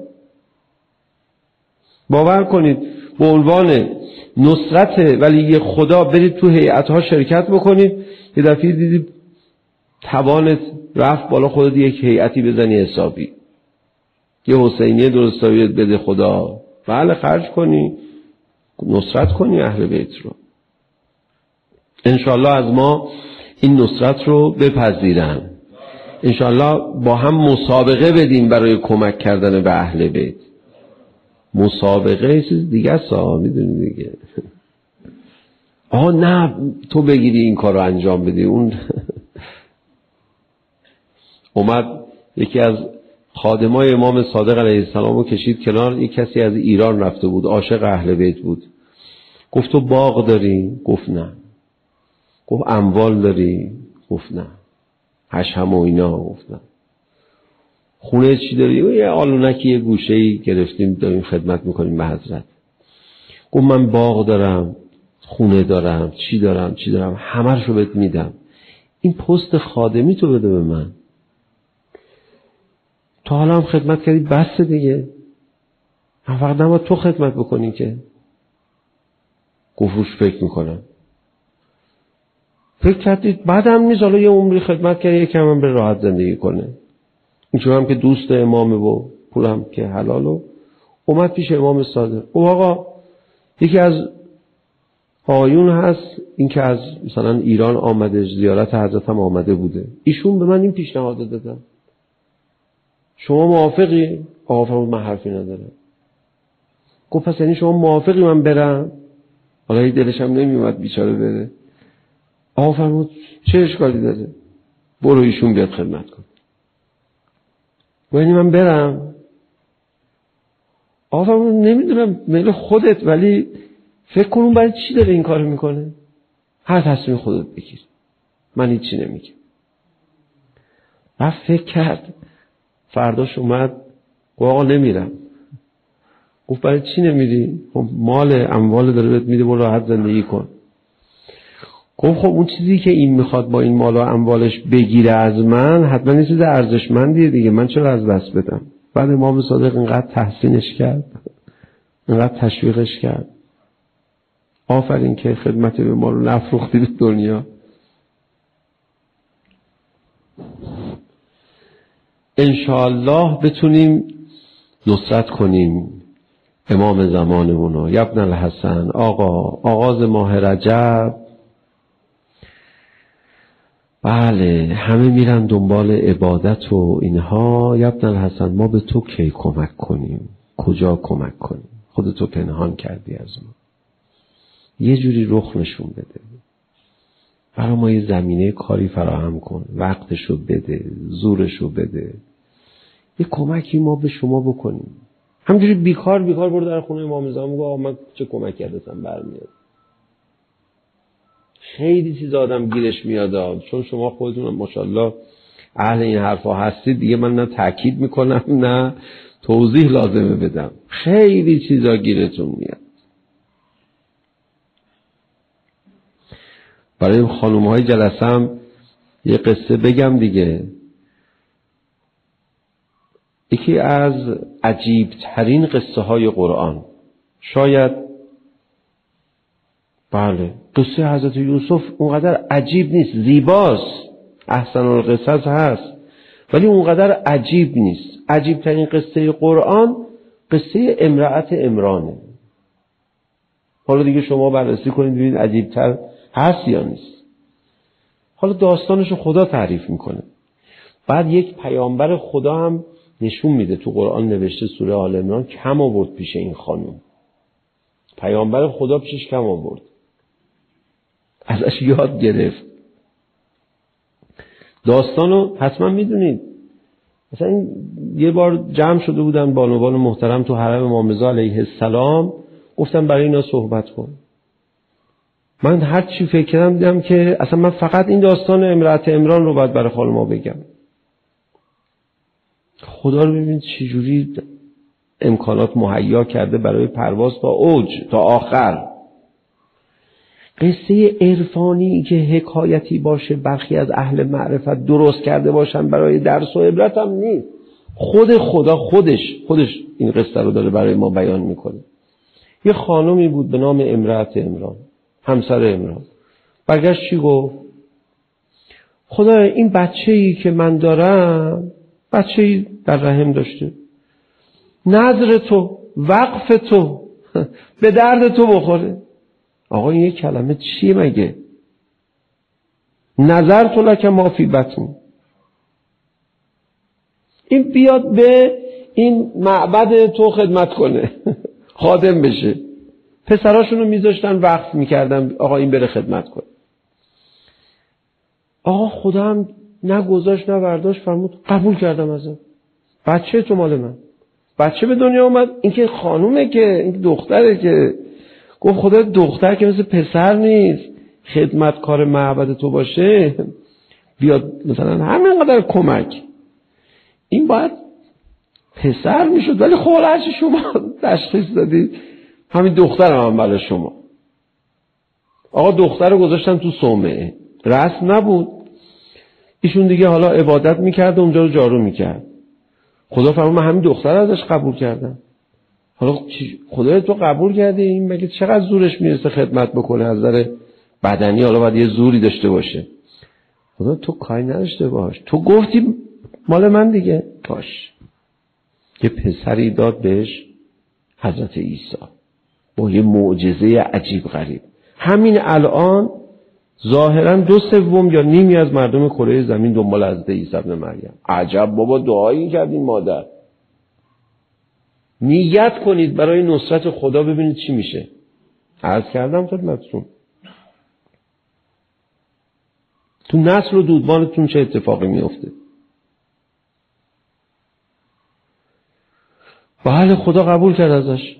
باور کنید به عنوان نصرت ولی خدا برید تو هیئت‌ها شرکت بکنید، یه دفعه دیدید توانت رفت بالا، خودت یک هیئتی بزنی حسابی، یه حسینیه درستاویت بده خدا، بله خرج کنی، نصرت کنی اهل بیت رو. انشالله از ما این نصرت رو بپذیرن. انشالله با هم مسابقه بدیم برای کمک کردن به اهل بیت. مسابقه چیز دیگه است، میدونی دیگه. نه تو بگیری این کار رو انجام بدی. اون اومد یکی از خادمای امام صادق علیه السلام رو کشید کنار، یک کسی از ایران رفته بود، عاشق اهل بیت بود. گفت تو باغ داری؟ گفت نه. گفت اموال داری؟ گفت نه. حشم و اینا؟ گفت نه. خونه چی داری؟ یه آلونکی یه گوشه‌ای گرفتیم داریم خدمت میکنیم به حضرت. گفت من باغ دارم، خونه دارم، چی دارم، همه رو بهت میدم. این پست خادمی تو بده به من. تا حالا هم خدمت کردی، بس دیگه. فقط نباید تو خدمت بکنی که. گفت روش فکر میکنم. فکر کردید بعدم نیست حالا یه عمری خدمت کردی یکم هم به راحت زندگی کنه. اینجور هم که دوست امامه و پولم که حلالو. اومد پیش امام صادق. آقا یکی از آیون هست، این که از مثلا ایران آمده، زیارت حضرت هم آمده بوده، ایشون به من این پیشنهاد دادن، شما موافقی؟ آقا فرمود من حرفی ندارم. گفت پس یعنی شما موافقی من برم؟ حالا هی دلش هم نمیومد بیچاره بره. آقا فرمود چه اشکالی داره؟ برو ایشون بیاد خدمت کن. یعنی من برم؟ آقا فرمود نمیدونم، میل خودت، ولی فکر کنون برای چی داره این کارو میکنه؟ هر تصمیم خودت بگیر، من هیچی نمیگم. رفت فکر کرد، فرداش اومد گفت آقا نمیرم. گفت برای چی نمیری؟ خب مال اموال داره بهت میده، برو راحت زندگی کن. گفت خب اون چیزی که این میخواد با این مال و اموالش بگیره از من، حتما این چیز ارزشمندیه دیگه، من چرا از دست بدم؟ بعد امام صادق اینقدر تحسینش کرد، اینقدر تشویقش کرد. آفرین که خدمت به ما رو نفروختی به دنیا. انشاءالله بتونیم نصرت کنیم امام زمانمون رو. ابن الحسن، آغاز ماه رجب، بله همه میرن دنبال عبادت و اینها. ابن الحسن ما به تو کی کمک کنیم؟ کجا کمک کنیم؟ خودتو پنهان کردی از ما. یه جوری رخ نشون بده، برای ما یه زمینه کاری فراهم کن، وقتشو بده، زورشو بده، یه کمکی ما به شما بکنیم. همجوری بیکار برو در خونه امام زمان میگه آقا من چه کمکی ازم برمیاد. خیلی چیز آدم گیرش میاد، چون شما خودتون ماشاءالله اهل این حرفا هستید دیگه، من نه تاکید میکنم نه توضیح لازمه بدم، خیلی چیزا گیرتون میاد. برای خانومهای جلسم یه قصه بگم دیگه. یکی از عجیب ترین قصه های قرآن، شاید بله، قصه حضرت یوسف اونقدر عجیب نیست، زیباست، احسن القصص هست، ولی اونقدر عجیب نیست. عجیب ترین قصه قرآن قصه امرأت عمرانه. حالا دیگه شما بررسی کنید ببینید عجیب تر هست یا نیست. حالا داستانشو خدا تعریف میکنه، بعد یک پیامبر خدا هم نشون میده. تو قرآن نوشته سوره آل عمران کم آورد پیش این خانم، پیامبر خدا پیشش کم آورد، ازش یاد گرفت. داستانو حتما میدونید. مثلا یه بار جمع شده بودن بانوان محترم تو حرم امام رضا علیه السلام، گفتم برای اینا صحبت کن. من هر چی فکر کردم دیدم که اصلا من فقط این داستان امرأت عمران رو باید برای خانم‌ها بگم. خدا رو ببینید چجوری امکانات مهیا کرده برای پرواز تا اوج، تا آخر. قصه عرفانی که حکایتی باشه برخی از اهل معرفت درست کرده باشن برای درس و عبرت هم نیست. خود خدا خودش این قصه رو داره برای ما بیان میکنه. یه خانمی بود به نام امرأت عمران، همسر عمران. برگشت چی گفت؟ خدا این بچه‌ای که من دارم بچه‌ای در رحم داشته، نذر تو، وقف تو به درد تو بخوره. آقا این یک کلمه چیه مگه؟ نظر تو لک ما فی بطنی. این بیاد به این معبد تو خدمت کنه خادم بشه. پسراشونو میذاشتن وقف میکردن آقا این بره خدمت کنه. آقا خدا هم نه گذاشت نه برداشت، فرمود قبول کردم ازم. بچه تو مال من. بچه به دنیا اومد، این که خانومه، که این دختره، که گفت خدا دختر که مثل پسر نیست خدمتکار معبد تو باشه بیاد مثلا همینقدر کمک، این باید پسر میشد. ولی خب هرچی شما تشخیص دادید همین دختر هم برای شما. آقا دختر رو گذاشتن تو صومعه، رسم نبود. ایشون دیگه حالا عبادت میکرد، اونجا رو جارو میکرد. خدا فرمود من همین دختر ازش قبول کردم. حالا خدای تو قبول کردی، این مگه چقدر زورش میرسه خدمت بکنه از نظر بدنی؟ حالا باید یه زوری داشته باشه. خدا تو کاری نداشته باش، تو گفتی مال من دیگه باش. یه پسری داد بهش حضرت عیسی با یه معجزه عجیب غریب. همین الان ظاهرا 2/3 یا نیمی از مردم کره زمین دنبال حضرت عیسی ابن مریم. عجب بابا دعایی کردین مادر. نیت کنید برای نصرت خدا، ببینید چی میشه. عرض کردم خدمتتون تو نسل و دودمانتون چه اتفاقی میفته. بله خدا قبول کرد ازش.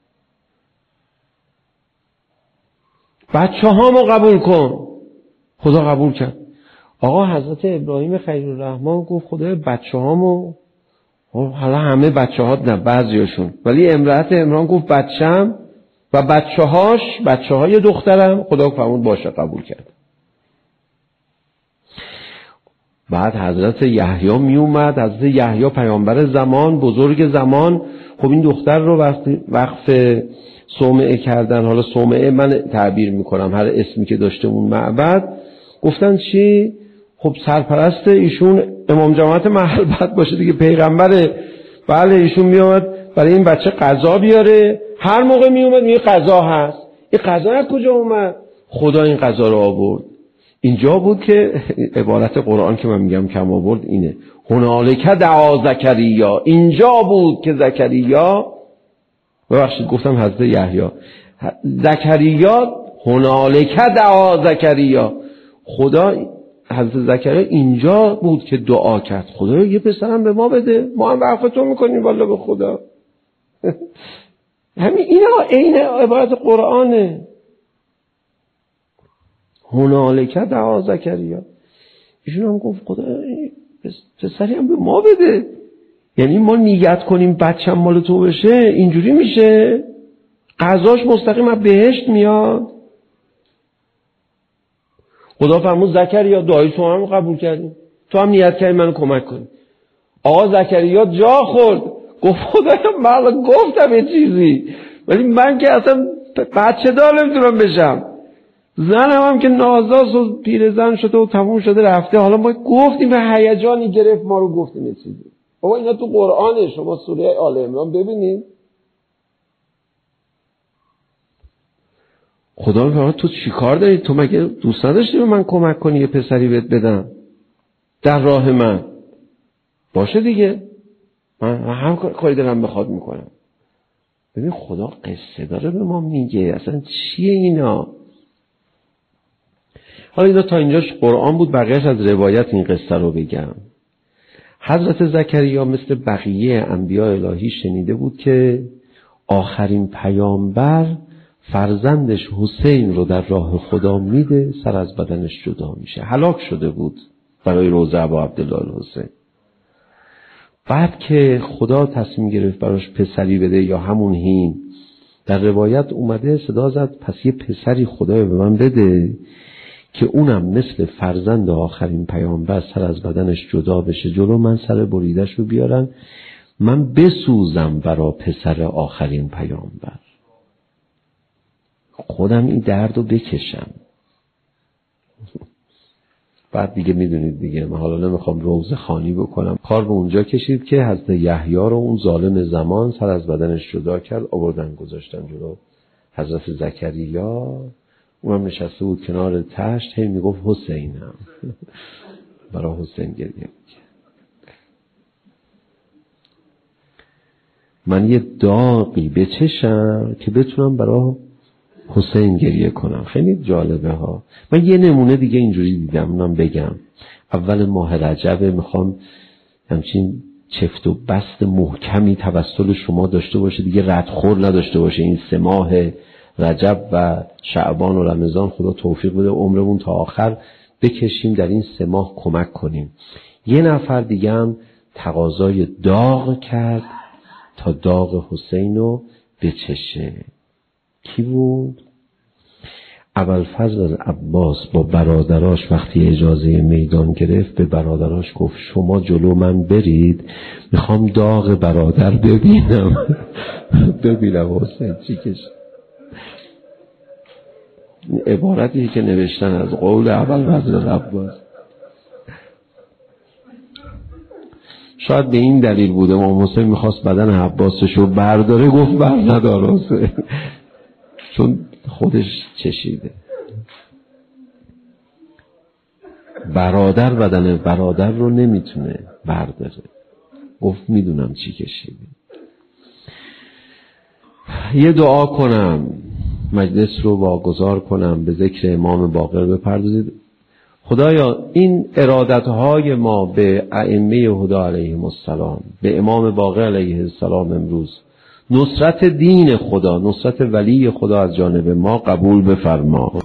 بچه هامو قبول کن. خدا قبول کرد. آقا حضرت ابراهیم خلیل‌الرحمن گفت خدای بچه هامو، حالا همه بچه هات نه بعضیاشون، ولی امرأت عمران گفت بچم و بچه های دخترم. خدا فرمود باشه قبول کرد. بعد حضرت یحیی می اومد. حضرت یحیی پیامبر زمان، بزرگ زمان. خب این دختر رو وقف صومعه کردن. حالا صومعه من تعبیر میکنم، هر اسمی که داشته اون معبد. گفتن چی؟ خب سرپرست ایشون امام جماعت محل باید باشه دیگه، پیغمبره. بله ایشون می اومد برای این بچه غذا بیاره. هر موقع می اومد میگه غذا هست. این غذا از کجا اومد؟ خدا این غذا رو آورد. اینجا بود که عبارت قرآن که من میگم کم آورد اینه، هنالک دعا زکریا. اینجا بود که زکریا ببخشید گفتم حضرت یحیی. زکریا هنالک دعا زکریا، خدا حضرت زکریا اینجا بود که دعا کرد خدا یه پسرم به ما بده، ما هم وقف تو میکنیم والا به خدا. همین اینا عین عبارت قرآنه. هنالک دعا زکریا، ایشون هم گفت خدا پسری هم به ما بده. یعنی ما نیت کنیم بچم مال تو بشه اینجوری میشه؟ قضاش مستقیم از بهشت میاد؟ خدا فرمود زکریا دعای تو هم قبول کردیم، تو هم نیت کردی منو کمک کنی. آقا زکریا جا خورد، گفت خدایا من گفتم یه چیزی، ولی من که اصلا بچه دار نمیتونم بشم، زنم هم که نازاست و پیرزن شده و تموم شده رفته، حالا ما گفتیم به هیجانی گرفت ما رو گفتیم یه چیزی. بابا اینا تو قرآنه، شما سوره آل عمران ببینید. خدا میگه تو چی کار داری؟ تو مگه دوست نداشتی به من کمک کنی یه پسری بهت بدم در راه من؟ باشه دیگه، من هم کاری دارم بخواد میکنم. ببین خدا قصه داره به ما میگه، اصلا چیه اینا؟ حالا اینا تا اینجاش قرآن بود، بقیهش از روایت این قصه رو بگم. حضرت زکریا مثل بقیه انبیاء الهی شنیده بود که آخرین پیامبر فرزندش حسین رو در راه خدا میده، سر از بدنش جدا میشه، هلاک شده بود برای روضه ابا عبدالله الحسین. بعد که خدا تصمیم گرفت براش پسری بده یا همون هین، در روایت اومده صدا زد پس یه پسری خدای به من بده که اونم مثل فرزند آخرین پیامبر سر از بدنش جدا بشه، جلو من سر بریدش رو بیارن، من بسوزم برا پسر آخرین پیامبر، خودم این درد رو بکشم. بعد دیگه میدونید دیگه، من حالا نمیخوام روزه خوانی بکنم، کار به اونجا کشید که حضرت یحیی رو اون ظالم زمان سر از بدنش جدا کرد، آوردن گذاشتن جلو حضرت زکریا، اونم نشسته بود کنار تشت، هی میگفت حسینم. برای حسین گریه میکرد. من یه داغی بچشم که بتونم برای حسین گریه کنم. خیلی جالبه ها. من یه نمونه دیگه اینجوری دیدم، اونم بگم. اول ماه رجب، میخوام همچین چفت و بست محکمی توسل شما داشته باشه دیگه، ردخور نداشته باشه. این 3 ماه رجب و شعبان و رمضان خدا توفیق بده عمرمون تا آخر بکشیم در این 3 ماه کمک کنیم. یه نفر دیگه هم تقاضای داغ کرد تا داغ حسین رو بچشه. کی بود؟ ابوالفضل عباس با برادراش وقتی اجازه میدان گرفت به برادراش گفت شما جلو من برید، میخوام داغ برادر ببینم. ببینم حسین چی کشید. عبارتی که نوشتن از قول ابوالفضل عباس. شاید به این دلیل بوده امام حسین میخواست بدن عباسشو برداره، گفت بر ندار حسین، چون خودش چشیده. برادر بدن برادر رو نمیتونه برداره، گفت میدونم چی کشیده. یه دعا کنم، مجلس رو واگذار کنم، به ذکر امام باقر بپردازید. خدایا این ارادتهای ما به ائمه هدی علیهم السلام، به امام باقر علیه السلام امروز، نصرت دین خدا، نصرت ولی خدا از جانب ما قبول بفرما.